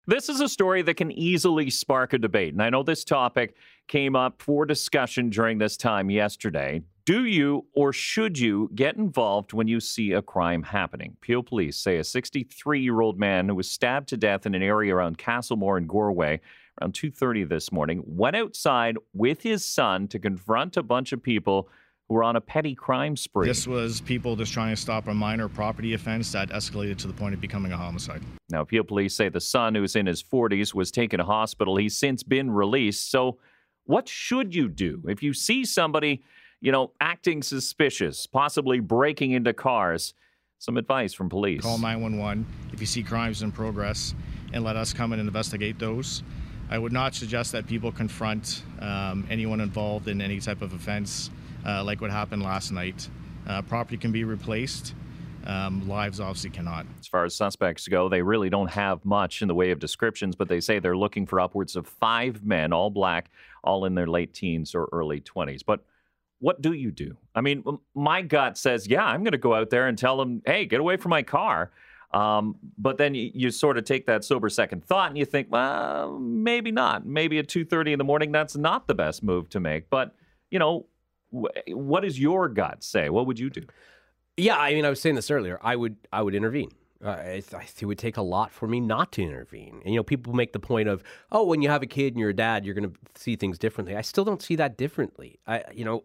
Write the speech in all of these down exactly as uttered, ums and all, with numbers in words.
This is a story that can easily spark a debate. And I know this topic came up for discussion during this time yesterday. Do you or should you get involved when you see a crime happening? Peel police say a sixty-three-year-old man who was stabbed to death in an area around Castlemore and Goreway around two thirty this morning went outside with his son to confront a bunch of people who were on a petty crime spree. This was people just trying to stop a minor property offense that escalated to the point of becoming a homicide. Now, Peel police say the son, who's in his forties, was taken to hospital. He's since been released. So what should you do if you see somebody, you know, acting suspicious, possibly breaking into cars? Some advice from police. Call nine one one if you see crimes in progress and let us come in and investigate those. I would not suggest that people confront um, anyone involved in any type of offense uh, like what happened last night. Uh, property can be replaced. Um, lives obviously cannot. As far as suspects go, they really don't have much in the way of descriptions, but they say they're looking for upwards of five men, all black, all in their late teens or early twenties. But what do you do? I mean, my gut says, yeah, I'm going to go out there and tell them, hey, get away from my car. Um, but then you, you sort of take that sober second thought and you think, well, maybe not. Maybe at two thirty in the morning, that's not the best move to make. But, you know, wh- what does your gut say? What would you do? Yeah, I mean, I was saying this earlier. I would I would intervene. Uh, it, it would take a lot for me not to intervene. And, you know, people make the point of, oh, when you have a kid and you're a dad, you're going to see things differently. I still don't see that differently. I, you know,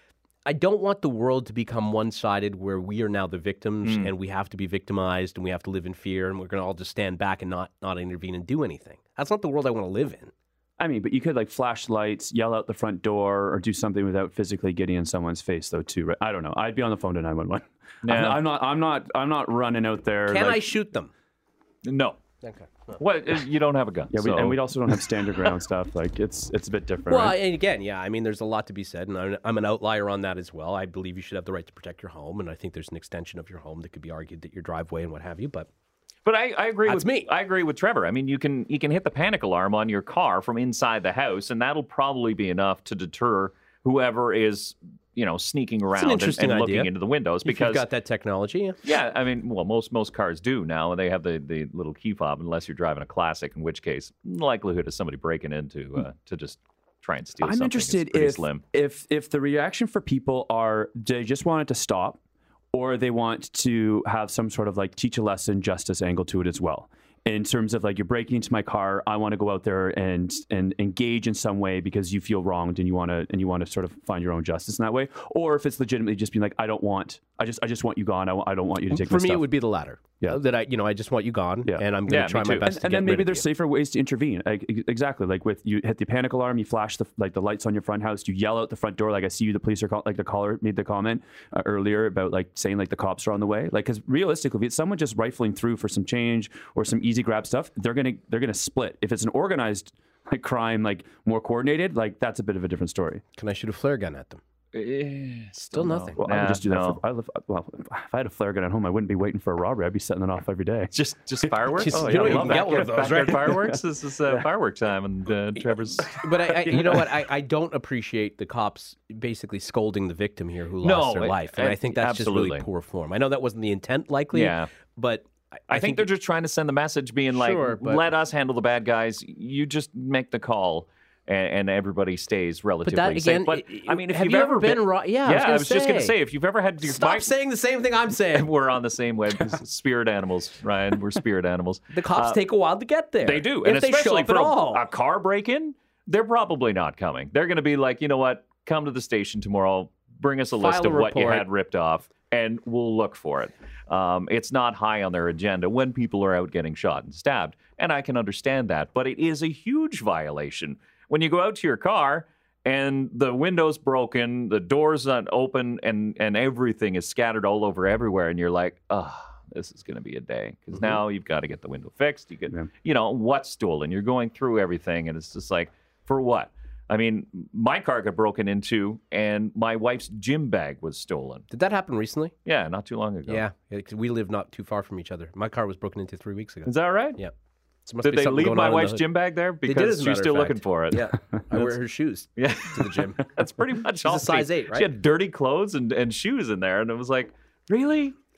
I don't want the world to become one-sided where we are now the victims mm. and we have to be victimized and we have to live in fear and we're going to all just stand back and not, not intervene and do anything. That's not the world I want to live in. I mean, but you could like flash lights, yell out the front door, or do something without physically getting in someone's face, though. Too, right? I don't know. I'd be on the phone to nine one one. No. I'm, I'm not. I'm not. I'm not running out there. Can like, I shoot them? No. Okay. No. What? You don't have a gun. Yeah, so. we, and we also don't have stand your ground stuff. Like it's it's a bit different. Well, right? and again, yeah. I mean, there's a lot to be said, and I'm, I'm an outlier on that as well. I believe you should have the right to protect your home, and I think there's an extension of your home that could be argued that your driveway and what have you, but. But I, I agree That's with me. I agree with Trevor. I mean, you can you can hit the panic alarm on your car from inside the house, and that'll probably be enough to deter whoever is, you know, sneaking around and, and looking into the windows. Because if you've got that technology. Yeah. yeah, I mean, well, most most cars do now, and they have the, the little key fob, unless you're driving a classic, in which case, the likelihood of somebody breaking into uh, to just try and steal I'm something interested is pretty if, slim. if if the reaction for people are they just want it to stop, or they want to have some sort of like teach a lesson justice angle to it as well. In terms of like, you're breaking into my car, I want to go out there and and engage in some way because you feel wronged and you want to and you want to sort of find your own justice in that way. Or if it's legitimately just being like, I don't want, I just I just want you gone. I, I don't want you to take For my me, stuff. it would be the latter. Yeah. That I, you know, I just want you gone, yeah. and I'm going to Yeah, try me my too. best And, to and get then rid maybe of there's you. safer ways to intervene. Like, ex- exactly, like with you hit the panic alarm, you flash the like the lights on your front house, you yell out the front door. Like I see you, the police are call- like the caller made the comment uh, earlier about like saying like the cops are on the way. Like, because realistically, if it's someone just rifling through for some change or some easy grab stuff, they're gonna they're gonna split. If it's an organized like crime, like more coordinated, like that's a bit of a different story. Can I shoot a flare gun at them? Eh, Still no. nothing. Well, I Nah, would just do that. no. For, I live, well, if I had a flare gun at home, I wouldn't be waiting for a robbery. I'd be setting it off every day. Just just fireworks? Just- oh, you yeah, know, I you love can that. get one of those, Backyard right? fireworks? This is uh, firework time, and uh, Trevor's... But I, I, you know what? I, I don't appreciate the cops basically scolding the victim here who No, lost their it- life, and it- I think that's just absolutely. really poor form. I know that wasn't the intent, likely. Yeah. But I, I, think, they're just trying to send the message being like, Sure, but- let us handle the bad guys. You just make the call, and, and everybody stays relatively But that again, safe. But, i- I mean, if have you've you ever ever been, ro- yeah, I was, yeah, gonna I was just going to say. say, if you've ever had your Stop bike, saying the same thing I'm saying. we're on the same web. Spirit animals, Ryan. We're spirit animals. The cops Uh, take a while to get there. They do, if and they show especially up for at a, all. a car break-in, they're probably not coming. They're going to be like, you know what? Come to the station tomorrow. Bring us a list File a of what you report. had ripped off, and we'll look for it. Um, it's not high on their agenda when people are out getting shot and stabbed, and I can understand that. But it is a huge violation when you go out to your car and the window's broken, the door's not open, and and everything is scattered all over everywhere, and you're like, oh, this is going to be a day because Mm-hmm. now you've got to get the window fixed. You get, Yeah. you know, what's stolen. You're going through everything, and it's just like, for what? I mean, my car got broken into, and my wife's gym bag was stolen. Did that happen recently? Yeah, not too long ago. Yeah, yeah, 'cause we live not too far from each other. My car was broken into three weeks ago. Is that right? Yeah. So must Did be they something leave going my on in wife's the- gym bag there? They did, Because as a matter she's of still fact. looking for it. Yeah, I wear her shoes Yeah. to the gym. That's pretty much She's a all. size she, eight, right? She had dirty clothes and, and shoes in there, and it was like, really?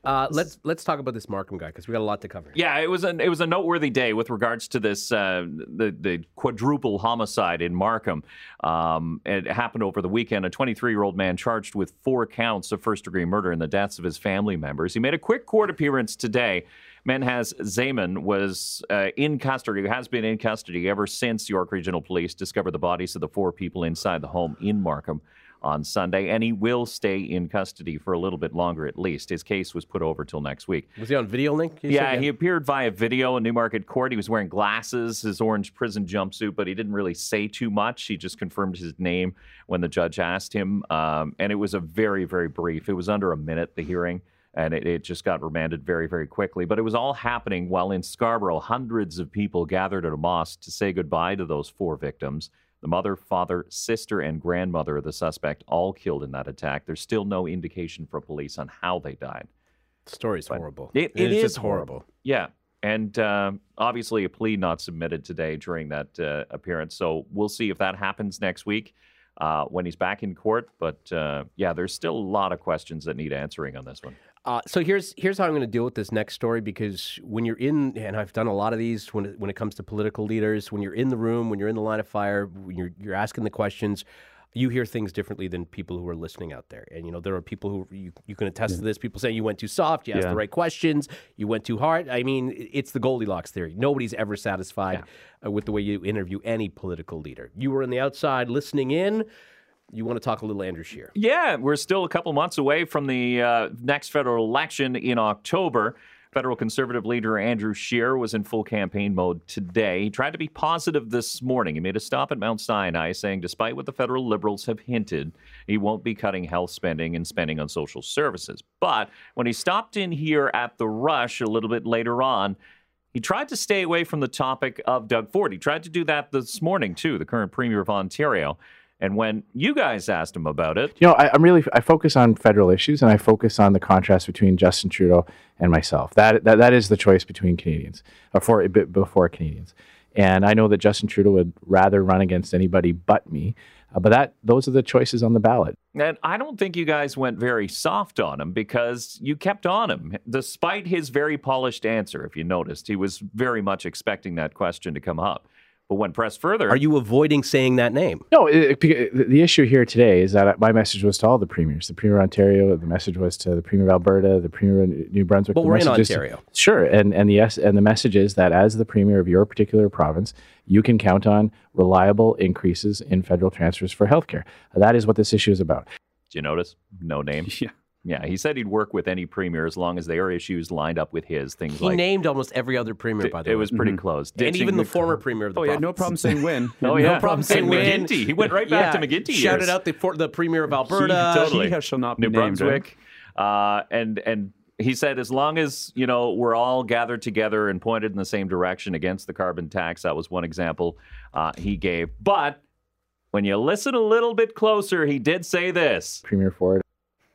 Uh, let's let's talk about this Markham guy because we got a lot to cover. Yeah, it was a it was a noteworthy day with regards to this uh, the the quadruple homicide in Markham. Um, it happened over the weekend. A twenty-three-year-old man charged with four counts of first-degree murder in the deaths of his family members. He made a quick court appearance today. Menhaz Zaman was uh, in custody, has been in custody ever since York Regional Police discovered the bodies of the four people inside the home in Markham on Sunday, and he will stay in custody for a little bit longer at least. His case was put over till next week. Was he on video link? Yeah, he appeared via video in Newmarket Court. He was wearing glasses, his orange prison jumpsuit, but he didn't really say too much. He just confirmed his name when the judge asked him, um, and it was a very, very brief. It was under a minute, the hearing, and it, it just got remanded very, very quickly. But it was all happening while in Scarborough, hundreds of people gathered at a mosque to say goodbye to those four victims. The mother, father, sister, and grandmother of the suspect all killed in that attack. There's still no indication from police on how they died. The story's horrible. It, it, it is just horrible. horrible. Yeah. And uh, obviously a plea not submitted today during that uh, appearance. So we'll see if that happens next week uh, when he's back in court. But uh, yeah, there's still a lot of questions that need answering on this one. Uh, so here's here's how I'm going to deal with this next story, because when you're in, and I've done a lot of these when it, when it comes to political leaders, when you're in the room, when you're in the line of fire, when you're you're asking the questions, you hear things differently than people who are listening out there. And you know, there are people who you, you can attest yeah. to this. People saying you went too soft, you asked yeah. the right questions, you went too hard. I mean, it's the Goldilocks theory. Nobody's ever satisfied yeah. uh, with the way you interview any political leader. You were on the outside listening in. You want to talk a little Andrew Scheer? Yeah, we're still a couple months away from the uh, next federal election in October. Federal Conservative leader Andrew Scheer was in full campaign mode today. He tried to be positive this morning. He made a stop at Mount Sinai, saying despite what the federal Liberals have hinted, he won't be cutting health spending and spending on social services. But when he stopped in here at the Rush a little bit later on, he tried to stay away from the topic of Doug Ford. He tried to do that this morning, too, the current Premier of Ontario. And when you guys asked him about it, you know, I, I'm really I focus on federal issues, and I focus on the contrast between Justin Trudeau and myself. That that that is the choice between Canadians, or for before Canadians. And I know that Justin Trudeau would rather run against anybody but me. Uh, but that those are the choices on the ballot. And I don't think you guys went very soft on him, because you kept on him, despite his very polished answer. If you noticed, he was very much expecting that question to come up. But when pressed further... Are you avoiding saying that name? No, it, it, the issue here today is that my message was to all the premiers. The Premier of Ontario, the message was to the Premier of Alberta, the Premier of New Brunswick. But the we're in Ontario. To, sure, and and the, yes, and the message is that as the Premier of your particular province, you can count on reliable increases in federal transfers for healthcare. That is what this issue is about. Did you notice? No name. Yeah. Yeah, he said he'd work with any premier as long as their issues lined up with his. Things he like... He named almost every other premier, by the it way. was pretty mm-hmm. close. And even the, the former premier of the oh, province. yeah, no problem saying win. oh, yeah. No problem saying win. McGuinty. He went right back yeah. to McGuinty Shouted years. out the, for, the premier of Alberta. He, totally. He shall not be New named, Brunswick. Right? Uh, and, and he said as long as, you know, we're all gathered together and pointed in the same direction against the carbon tax, that was one example uh, he gave. But when you listen a little bit closer, he did say this. Premier Ford.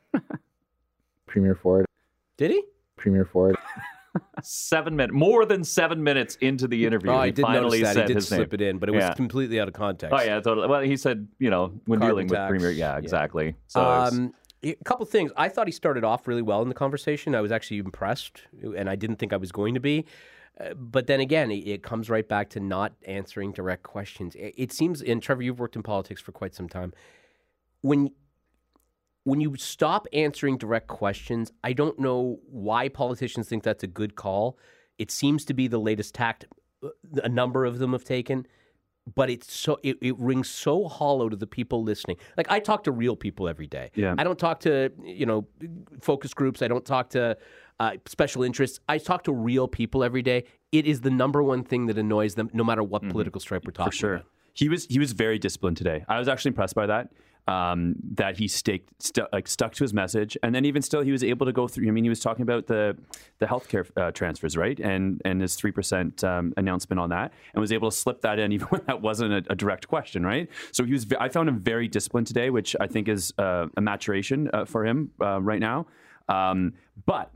Premier Ford. Did he? Premier Ford. Seven minutes, more than seven minutes into the interview, oh, I he did finally notice that. said He did his slip name. it in, but it was Yeah. completely out of context. Oh yeah, totally. Well, he said, you know, when Carbon dealing tax. with premier, yeah, exactly. So um, a couple things. I thought he started off really well in the conversation. I was actually impressed, and I didn't think I was going to be. Uh, but then again, it, it comes right back to not answering direct questions. It, it seems, and Trevor, you've worked in politics for quite some time. When when you stop answering direct questions, I don't know why politicians think that's a good call. It seems to be the latest tact a number of them have taken. But it's so it, it rings so hollow to the people listening. Like, I talk to real people every day. Yeah. I don't talk to, you know, focus groups. I don't talk to uh, special interests. I talk to real people every day. It is the number one thing that annoys them, no matter what mm-hmm. political stripe we're talking For sure. about. He was he was very disciplined today. I was actually impressed by that. Um, that he staked, stu- like stuck to his message, and then even still, he was able to go through. I mean, he was talking about the the healthcare uh, transfers, right, and and his three percent um, announcement on that, and was able to slip that in even when that wasn't a, a direct question, right? So he was. I found him very disciplined today, which I think is uh, a maturation uh, for him uh, right now. Um, but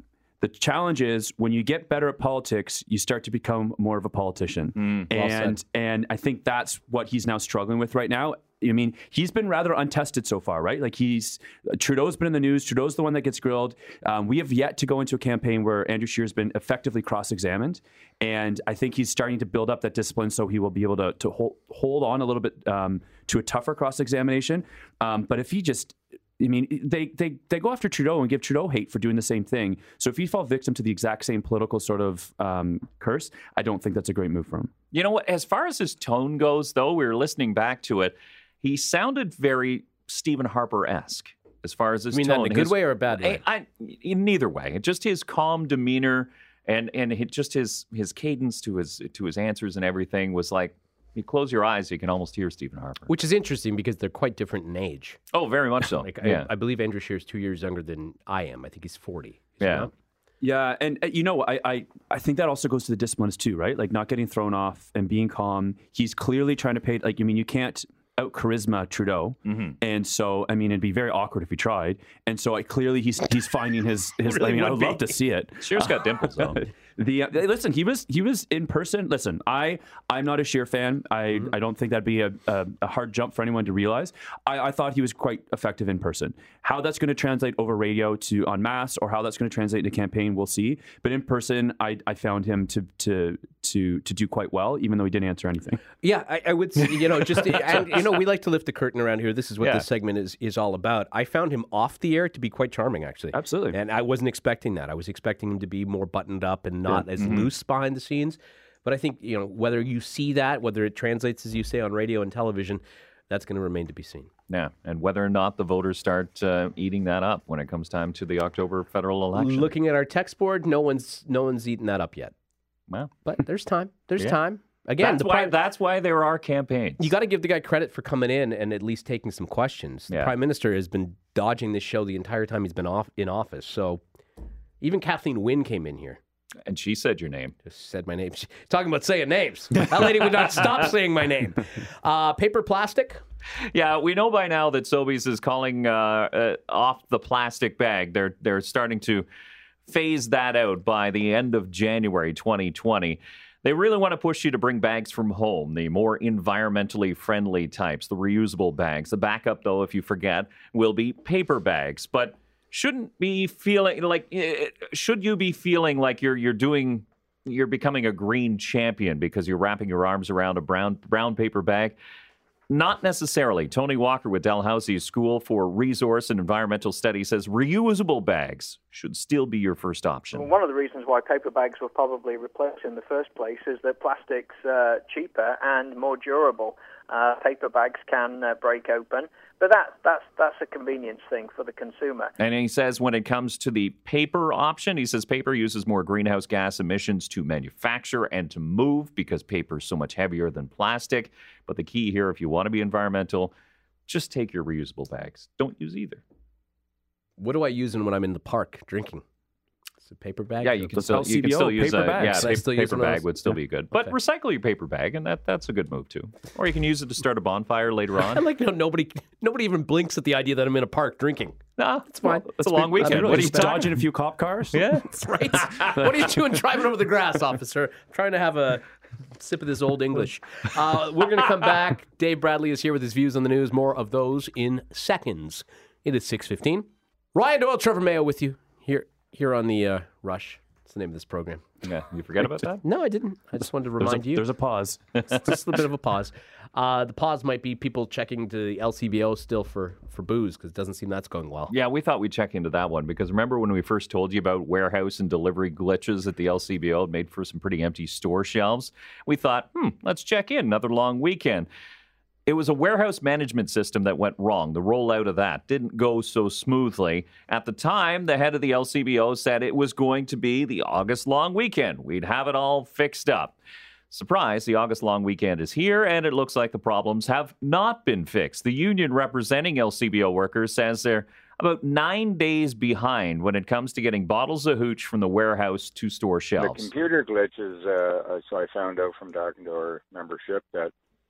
The challenge is when you get better at politics, you start to become more of a politician. Mm, well and said. and I think that's what he's now struggling with right now. I mean, he's been rather untested so far, right? Like he's Trudeau's been in the news. Trudeau's the one that gets grilled. Um, we have yet to go into a campaign where Andrew Scheer's been effectively cross-examined, and I think he's starting to build up that discipline so he will be able to to hold hold on a little bit um, to a tougher cross-examination. Um, but if he just I mean, they, they they go after Trudeau and give Trudeau hate for doing the same thing. So if he fall victim to the exact same political sort of um, curse, I don't think that's a great move for him. You know what? As far as his tone goes, though, we were listening back to it. He sounded very Stephen Harper-esque as far as his I mean, tone. that in a good his, way or a bad way? I, I, in neither way. Just his calm demeanor and and he, just his his cadence to his to his answers and everything was like, you close your eyes, you can almost hear Stephen Harper. Which is interesting because they're quite different in age. Oh, very much so. Like yeah. I, I believe Andrew Scheer is two years younger than I am. I think he's forty. Is he Yeah. not? Yeah, and uh, you know, I, I I think that also goes to the disciplines too, right? Like not getting thrown off and being calm. He's clearly trying to pay. Like, I mean, you can't out charisma Trudeau, Mm-hmm. and so I mean, it'd be very awkward if he tried. And so I clearly he's he's finding his his. Really I mean, I would would love be. to see it. Scheer's got dimples, though. The uh, listen, he was he was in person. Listen, I I'm not a Scheer fan. I Mm-hmm. I don't think that'd be a, a, a hard jump for anyone to realize. I, I thought he was quite effective in person. How that's going to translate over radio to en masse, or how that's going to translate into campaign, we'll see. But in person, I I found him to to to to do quite well, even though he didn't answer anything. Yeah, I, I would say, you know, just, and, you know, we like to lift the curtain around here. This is what Yeah. this segment is, is all about. I found him off the air to be quite charming, actually. Absolutely. And I wasn't expecting that. I was expecting him to be more buttoned up and not as loose behind the scenes. But I think, you know, whether you see that, whether it translates, as you say, on radio and television, that's going to remain to be seen. Yeah, and whether or not the voters start uh, eating that up when it comes time to the October federal election. Looking at our text board, no one's no one's eaten that up yet. Well, But there's time. There's Yeah. time. Again, that's the why prime- that's why there are campaigns. You got to give the guy credit for coming in and at least taking some questions. The Yeah. Prime Minister has been dodging this show the entire time he's been off in office. So even Kathleen Wynne came in here, And she said your name. just said my name. She, talking about saying names. That lady would not stop saying my name. Uh, paper plastic. Yeah, we know by now that Sobeys is calling uh, uh, off the plastic bag. They're they're starting to phase that out by the end of January twenty twenty. They really want to push you to bring bags from home, the more environmentally friendly types, the reusable bags. The backup, though, if you forget, will be paper bags. But shouldn't be feeling like eh, should you be feeling like you're you're doing you're becoming a green champion because you're wrapping your arms around a brown brown paper bag? Not necessarily. Tony Walker with Dalhousie School for Resource and Environmental Studies says reusable bags should still be your first option. Well, one of the reasons why paper bags were probably replaced in the first place is that plastic's uh, cheaper and more durable. Uh, paper bags can uh, break open, but that, that's that's a convenience thing for the consumer. And he says when it comes to the paper option, he says paper uses more greenhouse gas emissions to manufacture and to move because paper is so much heavier than plastic. But the key here, if you want to be environmental, just take your reusable bags. Don't use either. What do I use when I'm in the park drinking? It's a paper bag. Yeah, you can The still, you can L C B O, still use paper a bags. yeah, So I paper, still use paper one of bag those? would still be good. But Okay. recycle your paper bag, and that that's a good move too. Or you can use it to start a bonfire later I on. like how nobody nobody even blinks at the idea that I'm in a park drinking. Nah, it's fine. It's a That's long pretty- weekend. really What are you just talking? dodging a few cop cars? Yeah. Right? What are you doing driving over the grass, officer? I'm trying to have a sip of this old English. Uh, we're going to come back. Dave Bradley is here with his views on the news. More of those in seconds. It is six fifteen. Ryan Doyle, Trevor Mayo with you here here on the uh, Rush. That's the name of this program. Yeah, you forget about that? No, I didn't. I just wanted to There's remind a, you. there's a pause. It's just a bit of a pause. Uh, the pause might be people checking to the L C B O still for, for booze because it doesn't seem that's going well. Yeah, we thought we'd check into that one because remember when we first told you about warehouse and delivery glitches at the L C B O? It made for some pretty empty store shelves. We thought, hmm, let's check in. Another long weekend. It was a warehouse management system that went wrong. The rollout of that didn't go so smoothly. At the time, the head of the L C B O said it was going to be the August long weekend. We'd have it all fixed up. Surprise, the August long weekend is here, and it looks like the problems have not been fixed. The union representing L C B O workers says they're about nine days behind when it comes to getting bottles of hooch from the warehouse to store shelves. The computer glitches, uh, so I found out from Dark and Door membership that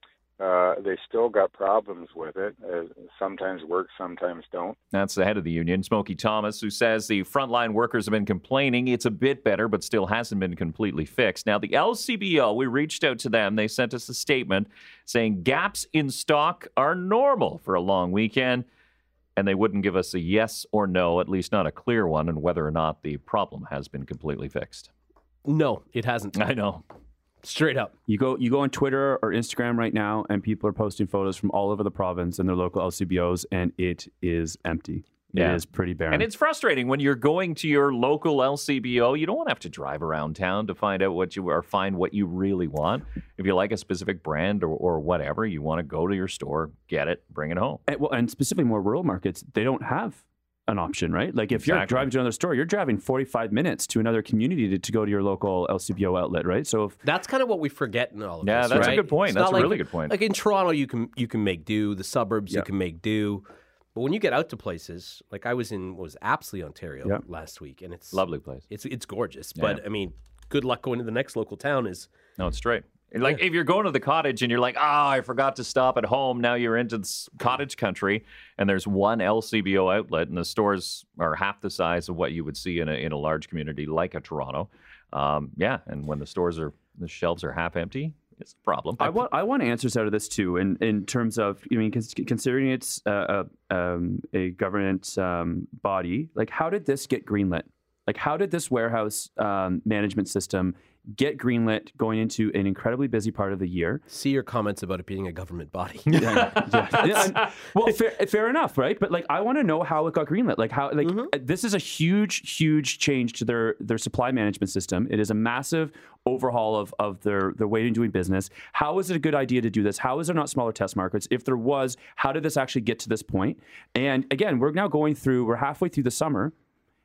uh, they still got problems with it. Uh, sometimes work, sometimes don't. That's the head of the union, Smokey Thomas, who says the frontline workers have been complaining. It's a bit better, but still hasn't been completely fixed. Now, the L C B O, we reached out to them. They sent us a statement saying gaps in stock are normal for a long weekend, and they wouldn't give us a yes or no, at least not a clear one, on whether or not the problem has been completely fixed. No, it hasn't. I know. Straight up. You go you go on Twitter or Instagram right now, and people are posting photos from all over the province and their local L C B Os, and it is empty. Yeah. It is pretty barren. And it's frustrating when you're going to your local L C B O. You don't want to have to drive around town to find out what you or find what you really want. If you like a specific brand or, or whatever, you want to go to your store, get it, bring it home. And, well, and specifically more rural markets, they don't have an option, right? Like if Exactly. you're driving to another store, you're driving forty-five minutes to another community to, to go to your local L C B O outlet, right? So if That's kind of what we forget in all of Yeah, this. that's a right? good point. It's That's not a like- really good point. Like in Toronto, you can you can make do. The suburbs, you Yep. can make do. But when you get out to places, like I was in what was Apsley, Ontario Yep. last week, and it's Lovely place. It's it's gorgeous. Yeah. But I mean, good luck going to the next local town. Is No, it's straight. Like if you're going to the cottage and you're like, oh, I forgot to stop at home. Now you're into this cottage country, and there's one L C B O outlet, and the stores are half the size of what you would see in a in a large community like a Toronto. Um, yeah, and when the stores are the shelves are half empty, it's a problem. I want I want answers out of this too, in, in terms of I mean, cons- considering it's uh, a um, a government um, body, like how did this get greenlit? Like how did this warehouse um, management system get greenlit going into an incredibly busy part of the year? see your comments about it being a government body. Yeah, yeah. Yeah, and- well, fair, fair enough, right? But like, I want to know how it got greenlit. Like, how like this is a huge, huge change to their their supply management system. It is a massive overhaul of of their their way of doing business. How is it a good idea to do this? How is there not smaller test markets? If there was, how did this actually get to this point? And again, we're now going through. We're halfway through the summer.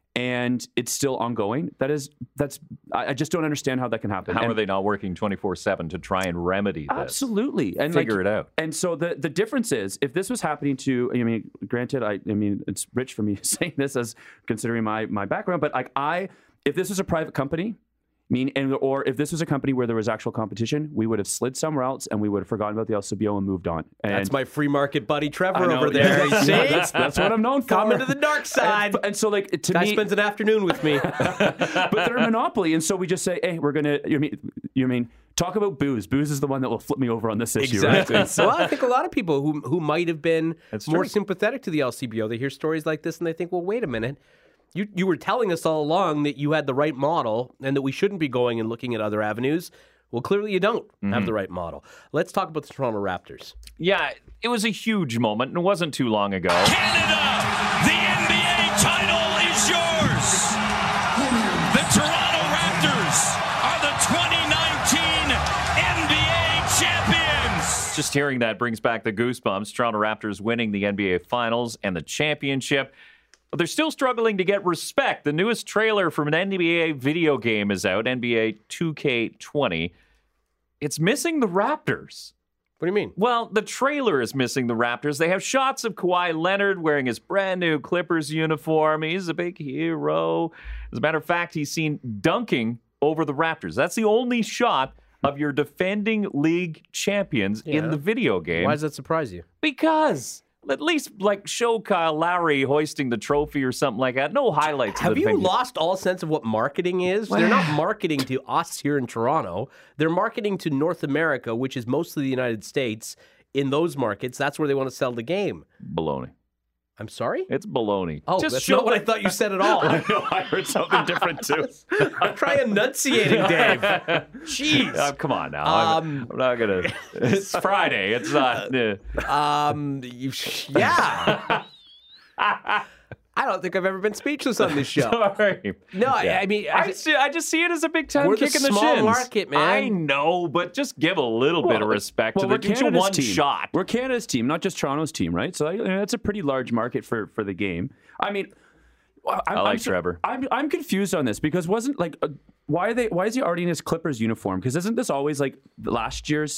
And it's still ongoing. That is, that's. I I just don't understand how that can happen. How And- are they not working twenty-four seven to try and remedy this? Absolutely, and Figure like, it out. And so the the difference is, if this was happening to, I mean, granted, I, I mean, it's rich for me saying this as considering my my background, but like I, if this was a private company, I mean, and or if this was a company where there was actual competition, we would have slid somewhere else and we would have forgotten about the L C B O and moved on. And That's my free market buddy I Trevor know, over there. yeah, See? that's, that's what I'm known for. Come into the dark side. And, and so, like to Guy me, spends an afternoon with me. but they're a monopoly, and so we just say, "Hey, we're gonna." You mean you mean talk about booze? Booze is the one that will flip me over on this issue. Exactly. Right? Well, I think a lot of people who who might have been That's more true. sympathetic to the L C B O, they hear stories like this and they think, well, wait a minute. You you were telling us all along that you had the right model and that we shouldn't be going and looking at other avenues. Well, clearly you don't have the right model. Let's talk about the Toronto Raptors. Yeah, it was a huge moment, and it wasn't too long ago. Canada, the N B A title is yours. The Toronto Raptors are the twenty nineteen N B A champions. Just hearing that brings back the goosebumps. Toronto Raptors winning the N B A Finals and the championship. But they're still struggling to get respect. The newest trailer from an N B A video game is out, N B A two K twenty. It's missing the Raptors. What do you mean? Well, the trailer is missing the Raptors. They have shots of Kawhi Leonard wearing his brand new Clippers uniform. He's a big hero. As a matter of fact, he's seen dunking over the Raptors. That's the only shot of your defending league champions in Yeah. the video game. Why does that surprise you? Because at least like show Kyle Lowry hoisting the trophy or something like that. No highlights. of Have the you defending- lost all sense of what marketing is? They're not marketing to us here in Toronto. They're marketing to North America, which is mostly the United States. In those markets, that's where they want to sell the game. Baloney. I'm sorry? It's baloney. Oh, Just that's show not what I the- thought you said at all. I know. I heard something different too. Try enunciating, Dave. Jeez. Oh, come on now. I'm- Um, I'm, not gonna. It's Friday. It's not. Uh, Um, you, yeah. I don't think I've ever been speechless on this show. sorry. No, I, I mean, I, I, see, I just see it as a big time We're the kick in the small shins. market, man. I know, but just give a little bit of respect well, to we're the get you Canada's one team. shot. We're Canada's team, not just Toronto's team, right? So you know, that's a pretty large market for for the game. I mean, I'm, I like I'm so- Trevor. I'm I'm confused on this because wasn't like uh, why are they why is he already in his Clippers uniform? Because isn't this always like last year's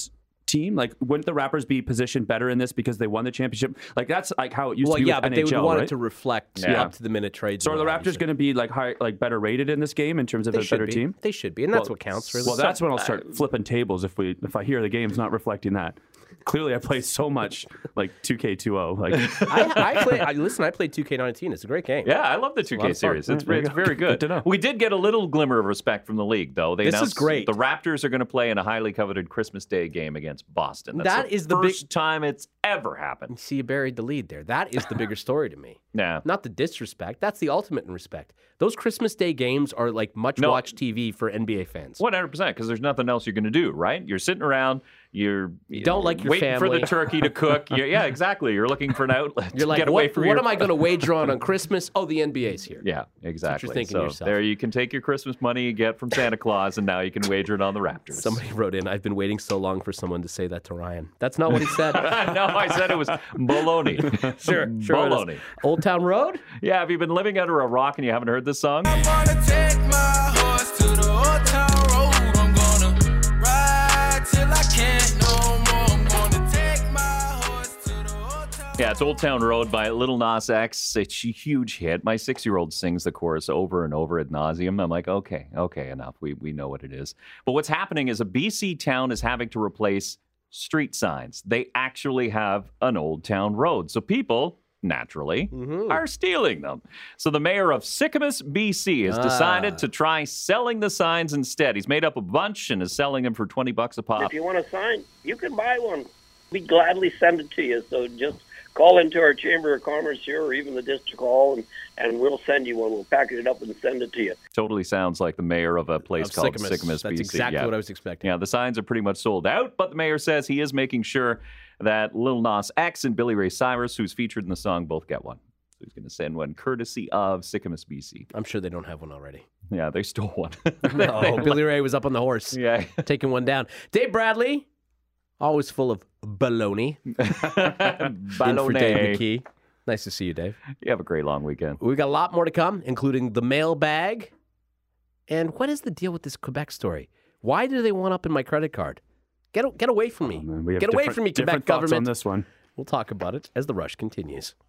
team? Like, wouldn't the Raptors be positioned better in this because they won the championship? Like, that's like how it used well, to be yeah, with but N H L, they would want right? it to reflect Yeah. up to the minute trades. So are the and all, Raptors obviously. going to be like high, like better rated in this game in terms of They a should better be. team? They should be, and that's Well, what counts, really. Well, that's when I'll start flipping tables if we if I hear the game's not reflecting that. Clearly, I play so much like two K twenty. Like, I, I play. I, listen, I played two K nineteen. It's a great game. Yeah, I love the two lot K of fun. series. It's, There you it's go. very good. Good to know. We did get a little glimmer of respect from the league, though. They This is announced great. The Raptors are going to play in a highly coveted Christmas Day game against Boston. That's That the is the big- first time it's ever happened. See, you buried the lead there. That is the bigger story to me. Yeah. Not the disrespect. That's the ultimate in respect. Those Christmas Day games are like much No. watched T V for N B A fans. one hundred percent, because there's nothing else you're going to do, right? You're sitting around, you're you Don't know, like your waiting for family. the turkey to cook. You're, yeah, exactly. You're looking for an outlet You're to like, get away what, from what your... am I going to wager on on Christmas? Oh, the N B A's here. Yeah, exactly. thinking so to yourself. there you can take your Christmas money you get from Santa Claus, and now you can wager it on the Raptors. Somebody wrote in, I've been waiting so long for someone to say that to Ryan. That's not what he said. No, I said it was baloney. sure, sure. it is. Baloney. Old Town Road? Yeah, have you been living under a rock and you haven't heard this song? I'm gonna take my horse to the old town road. I'm gonna ride till I can't no more. I'm gonna take my horse to the old town. Yeah, it's Old Town Road by Little Nas X. It's a huge hit. My six-year-old sings the chorus over and over ad nauseum. I'm like, okay, okay, enough. We we know what it is. But what's happening is a B C town is having to replace street signs. They actually have an Old Town Road. So people, naturally, Mm-hmm. are stealing them. So the mayor of Sycamus, B C has decided Ah. to try selling the signs instead. He's made up a bunch and is selling them for twenty bucks a pop. If you want a sign, you can buy one. We gladly send it to you. So just call into our Chamber of Commerce here or even the District Hall, and, and we'll send you one. We'll package it up and send it to you. Totally sounds like the mayor of a place Of called Sycamus. Sycamus, That's B C. exactly Yeah. what I was expecting. Yeah, the signs are pretty much sold out, but the mayor says he is making sure that Lil Nas X and Billy Ray Cyrus, who's featured in the song, both get one. So he's going to send one courtesy of Sycamus, B C. I'm sure they don't have one already. Yeah, they stole one. No, Billy Ray was up on the horse, Yeah. taking one down. Dave Bradley, always full of baloney. In for Dave Baloney. McKee. Nice to see you, Dave. You have a great long weekend. We got a lot more to come, including the mailbag. And what is the deal with this Quebec story? Why do they want up in my credit card? Get get away from me. Oh, man, we have Get away different- from me, Quebec different thoughts government. on this one. We'll talk about it as the rush continues.